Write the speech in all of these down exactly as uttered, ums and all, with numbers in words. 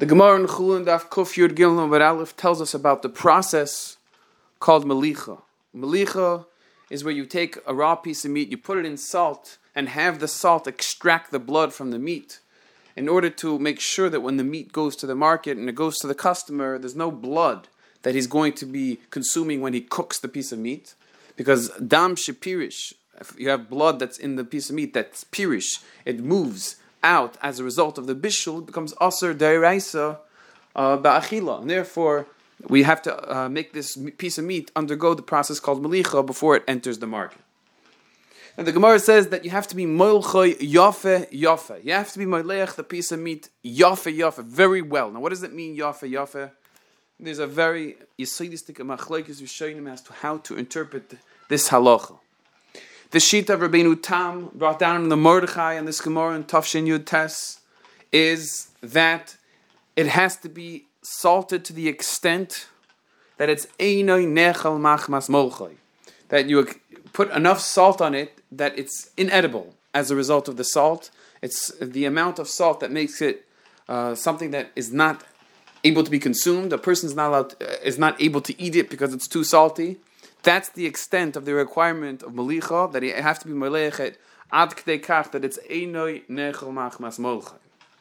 The Gemara in Chulin Daf Kuf Yud Gimel Amud Aleph tells us about the process called melicha. Melicha is where you take a raw piece of meat, you put it in salt, and have the salt extract the blood from the meat in order to make sure that when the meat goes to the market and it goes to the customer, there's no blood that he's going to be consuming when he cooks the piece of meat. Because dam shepirish, if you have blood that's in the piece of meat that's pirish, it moves out as a result of the bishul, it becomes aser deraisa uh, ba'achila. And therefore, we have to uh, make this piece of meat undergo the process called melicha before it enters the market. And the Gemara says that you have to be moilchoy yafe yafe. You have to be moilech the piece of meat yafe yafe very well. Now, what does it mean yafe yafe? There's a very yesodistic machlokes rishonim as to how to interpret this halacha. The sheet of Rabbeinu Tam brought down in the Mordechai and this Gemara in Tafshin Yud Tes is that it has to be salted to the extent that it's einoi nechal machmas molchoi, that you put enough salt on it that it's inedible as a result of the salt. It's the amount of salt that makes it uh, something that is not able to be consumed. A person is not allowed to, is not able to eat it because it's too salty. That's the extent of the requirement of melicha, that you have to be melechet ad kdei kach, that it's einoi nechel machmas molchai.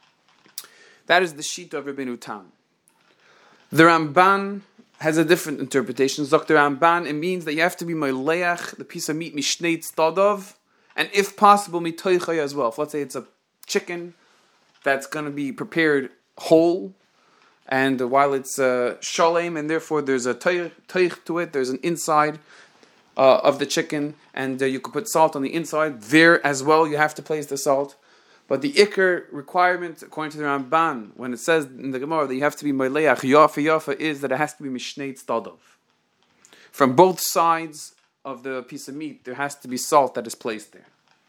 That is the sheet of Rabbeinu Tam. The Ramban has a different interpretation. Zok the Ramban, it means that you have to be meleach the piece of meat mishnei tzadov, and if possible mitoichai as well. If let's say it's a chicken that's going to be prepared whole, and while it's uh, shalem, and therefore there's a toich to it, there's an inside uh, of the chicken, and uh, you could put salt on the inside. There as well, you have to place the salt. But the ikar requirement, according to the Ramban, when it says in the Gemara that you have to be meleach yafa yafa, is that it has to be mishnei tzadov. From both sides of the piece of meat, there has to be salt that is placed there.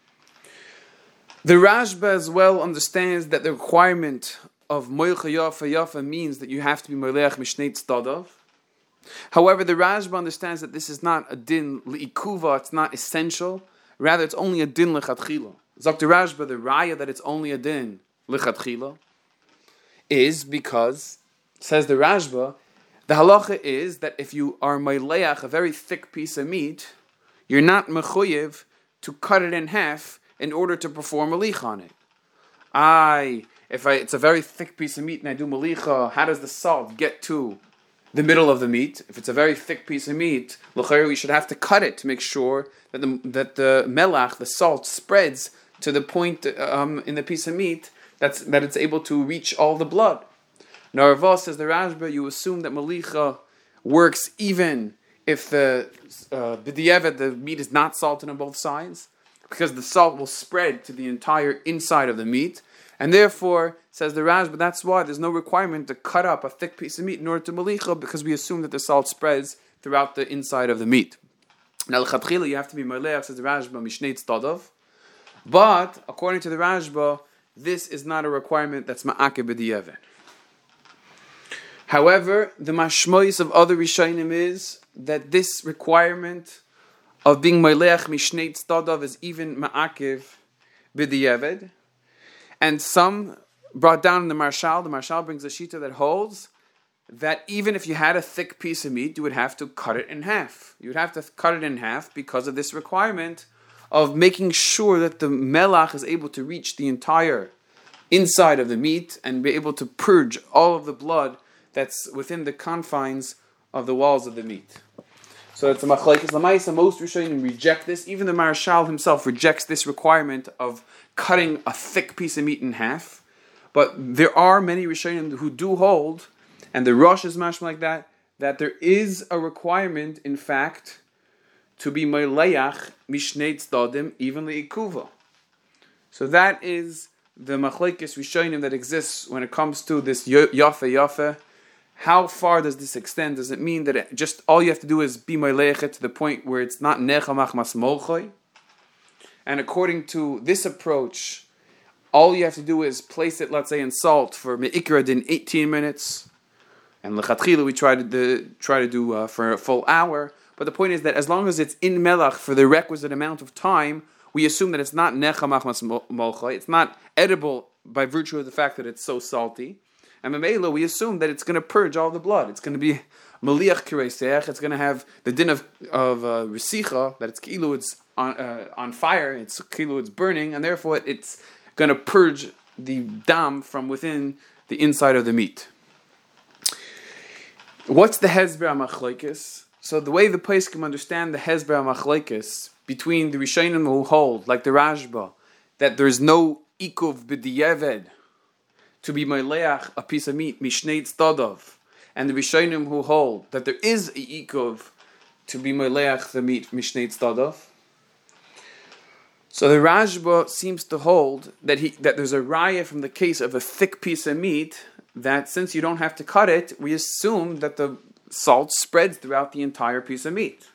The Rashba as well understands that the requirement of moilcha yafa yafa means that you have to be moilech mishnei tzadov. However, the Rashba understands that this is not a din li'ikuva, it's not essential. Rather, it's only a din lechatchila. Zok the Rashba, the raya that it's only a din lechatchila is because, says the Rashba, the halacha is that if you are moileach a very thick piece of meat, you're not mechuyev to cut it in half in order to perform a lich on it. I If I, it's a very thick piece of meat and I do melicha, how does the salt get to the middle of the meat? If it's a very thick piece of meat, l'chayr, we should have to cut it to make sure that the that the melach, the salt, spreads to the point um, in the piece of meat that's that it's able to reach all the blood. Narva says the Rashba, you assume that melicha works even if the uh, b'diavad, the meat is not salted on both sides, because the salt will spread to the entire inside of the meat. And therefore, says the Rashba, but that's why there's no requirement to cut up a thick piece of meat in order to melicha, because we assume that the salt spreads throughout the inside of the meat. Now, l'chatchila, you have to be melech, says the Rashba, mishnei tzadov. But, according to the Rashba, this is not a requirement that's ma'ake b'diavad. However, the mashmois of other rishonim is that this requirement of being melech mishnei tzadov is even ma'akev b'diavad. And some brought down in the Marshal, the Marshal brings a shita that holds that even if you had a thick piece of meat, you would have to cut it in half. You would have to cut it in half because of this requirement of making sure that the melach is able to reach the entire inside of the meat and be able to purge all of the blood that's within the confines of the walls of the meat. So it's a machlekes lamaisa. Most rishonim reject this. Even the Marshal himself rejects this requirement of cutting a thick piece of meat in half. But there are many rishonim who do hold, and the Rosh is mashma like that, that there is a requirement, in fact, to be meleach mishnei tzdadim, even leikuva. So that is the machlekes rishonim that exists when it comes to this yafe yafe. How far does this extend? Does it mean that it just all you have to do is be meleichet to the point where it's not nechamach mas molchoi? And according to this approach, all you have to do is place it, let's say, in salt for me'ikra din eighteen minutes, and lechatchila we try to do, try to do uh, for a full hour. But the point is that as long as it's in melach for the requisite amount of time, we assume that it's not nechamach mas molchoi. It's not edible by virtue of the fact that it's so salty. And Mamela, we assume that it's going to purge all the blood. It's going to be Maliach Kireseach. It's going to have the din of of uh, Resicha, that it's kilu, it's on uh, on fire. It's kilu, it's burning, and therefore it's going to purge the dam from within the inside of the meat. What's the Hezber HaMachlokes? So the way the Poskim understand the Hezber HaMachlokes between the Rishonim who hold, like the Rashba, that there is no ikuv b'diyeved to be meleach a piece of meat mishnei tzadov, and the Rishonim who hold that there is a ikuv to be meleach the meat mishnei tzadov. So the Rashba seems to hold that he that there's a raya from the case of a thick piece of meat, that since you don't have to cut it, we assume that the salt spreads throughout the entire piece of meat.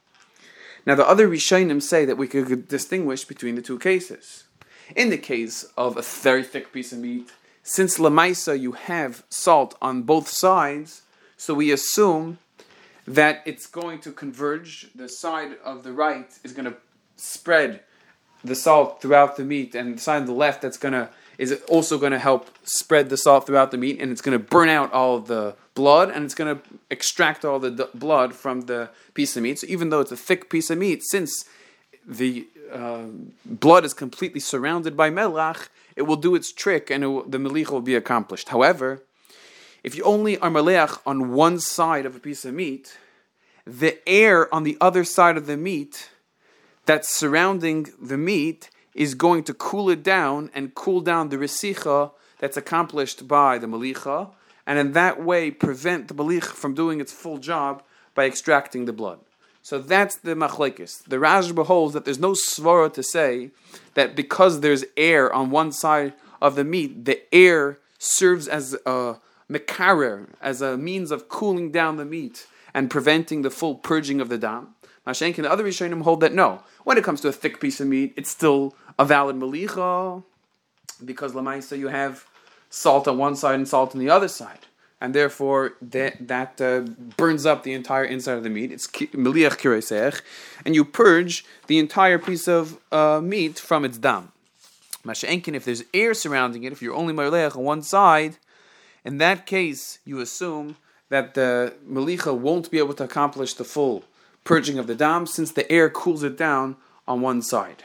Now the other Rishonim say that we could distinguish between the two cases. In the case of a very thick piece of meat, since Lamaisa you have salt on both sides, so we assume that it's going to converge, the side of the right is going to spread the salt throughout the meat, and the side of the left that's going to is also going to help spread the salt throughout the meat, and it's going to burn out all of the blood, and it's going to extract all the d- blood from the piece of meat. So even though it's a thick piece of meat, since the uh, blood is completely surrounded by melach, it will do its trick, and it will, the melicha will be accomplished. However, if you only are meleach on one side of a piece of meat, the air on the other side of the meat that's surrounding the meat is going to cool it down and cool down the resicha that's accomplished by the melicha, and in that way prevent the melich from doing its full job by extracting the blood. So that's the machlekes. The Rashba holds that there's no svara to say that because there's air on one side of the meat, the air serves as a mekarer, as a means of cooling down the meat and preventing the full purging of the dam. Mashenkin, the other Rishonim hold that no. When it comes to a thick piece of meat, it's still a valid melicha, because lamaisa you have salt on one side and salt on the other side, and therefore that that uh, burns up the entire inside of the meat. It's meliach kireseach, and you purge the entire piece of uh, meat from its dam. Mashenkin, if there's air surrounding it, if you're only meliach on one side, in that case you assume that the melicha won't be able to accomplish the full purging of the dam, since the air cools it down on one side.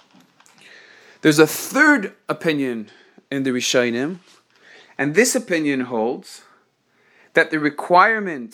There's a third opinion in the Rishonim, and this opinion holds that the requirement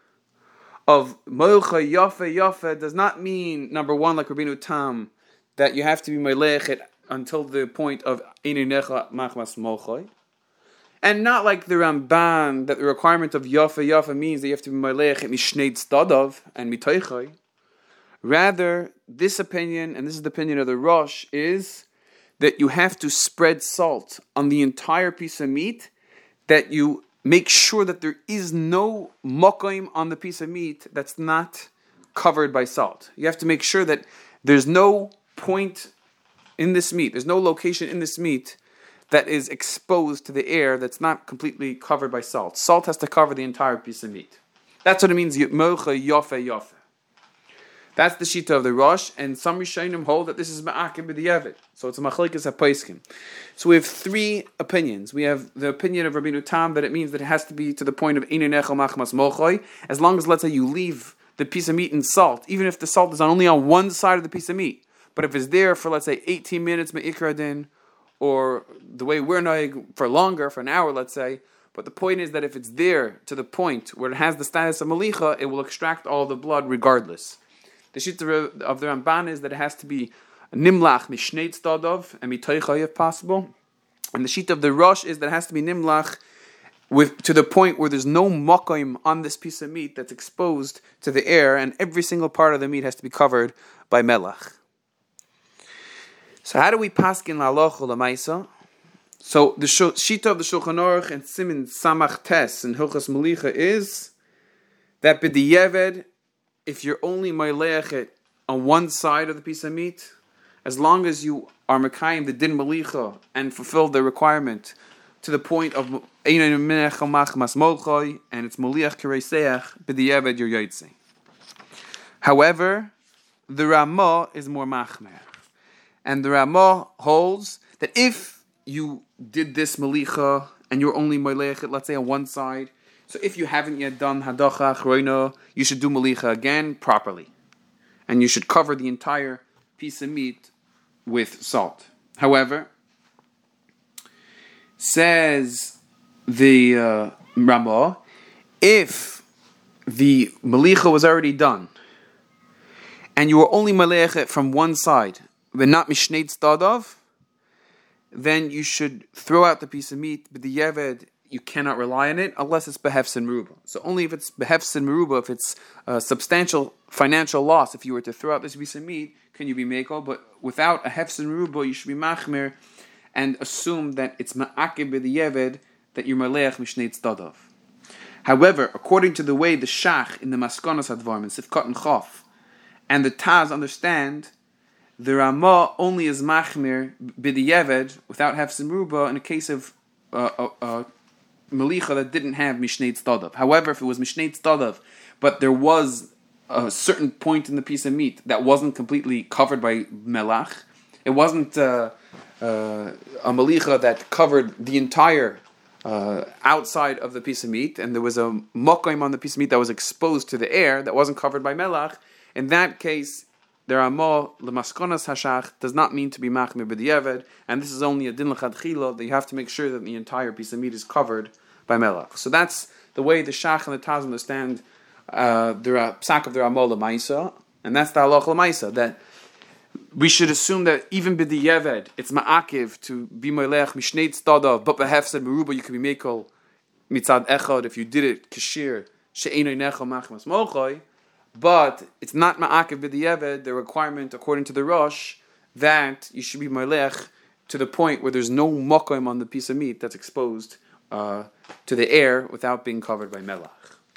of Moilcha Yafe Yafe does not mean, number one, like Rabbeinu Tam, that you have to be Melechet until the point of Eininecha Machmas Mochoi, and not like the Ramban, that the requirement of Yafe Yafe means that you have to be Melechet Mishnei Tzadov and Mitoichoi. Rather, this opinion, and this is the opinion of the Rosh, is that you have to spread salt on the entire piece of meat, that you make sure that there is no mokoim on the piece of meat that's not covered by salt. You have to make sure that there's no point in this meat, there's no location in this meat that is exposed to the air that's not completely covered by salt. Salt has to cover the entire piece of meat. That's what it means, Mocha Yafe Yafe. That's the shita of the Rosh, and some Rishonim hold that this is ma'akim b'di'evet. So it's a machlekes hapoiskim. So we have three opinions. We have the opinion of Rabbeinu Tam that it means that it has to be to the point of einu nechel machmas mochoi, as long as, let's say, you leave the piece of meat in salt, even if the salt is only on one side of the piece of meat. But if it's there for, let's say, eighteen minutes me'ikra din, or the way we're knowing for longer, for an hour, let's say. But the point is that if it's there to the point where it has the status of malicha, it will extract all the blood regardless. The shita of the Ramban is that it has to be nimlach mishnei tzadov and mitoichai if possible. And the shita of the Rosh is that it has to be nimlach with to the point where there's no mokoim on this piece of meat that's exposed to the air, and every single part of the meat has to be covered by melach. So how do we paskin halacha lemaisa? So the shita of the Shulchan Aruch and Simin Samach Tes and Hilchas Melicha is that b'diyeved, if you're only meilechet on one side of the piece of meat, as long as you are mekayim the din melicha and fulfill the requirement to the point of einu nechel machmas mochoi and it's meliach kireiseach b'diyeved you're yotzei. However, the Ramah is more machmer, and the Ramah holds that if you did this melicha and you're only moilech it, let's say on one side. So if you haven't yet done hadacha achroina, you should do malicha again properly, and you should cover the entire piece of meat with salt. However, says the uh, Ramah, if the malicha was already done, and you were only malech it from one side, but not mishnei tzadov, then you should throw out the piece of meat. But the yeved, you cannot rely on it unless it's behefsin meruba. So only if it's behefsin meruba, if it's a substantial financial loss, if you were to throw out this piece of meat, can you be meko? But without a hefsin meruba, you should be machmir and assume that it's ma'akib the yeved, that you're malech mishnei tzadov. However, according to the way the shach in the Maskonos Hadvarim in Sifkat and Chof and the Taz understand, the Ramah only is machmir b'diyeved without hefsin meruba in a case of uh, uh, uh, malicha that didn't have mishnei tzadov. However, if it was mishnei tzadov, but there was a certain point in the piece of meat that wasn't completely covered by melach, it wasn't uh, uh, a malicha that covered the entire uh, outside of the piece of meat, and there was a mokoim on the piece of meat that was exposed to the air that wasn't covered by melach. In that case, the Ramah l'maskonas hashach does not mean to be machmir b'diavad, and this is only a din l'chadchila that you have to make sure that the entire piece of meat is covered by melach. So that's the way the shach and the Taz understand uh, the psak of the Ramah l'maisa, and that's the halach l'maisa, that we should assume that even b'diavad it's ma'akiv to be moilech mishnei tzadov, but behefsed meruba you could be mekel mitzad echad if you did it kashir she'enoi nechol machmas mochoi. But it's not ma'akiv b'diavad, the requirement according to the Rosh, that you should be moilech to the point where there's no mokoim on the piece of meat that's exposed uh, to the air without being covered by melach.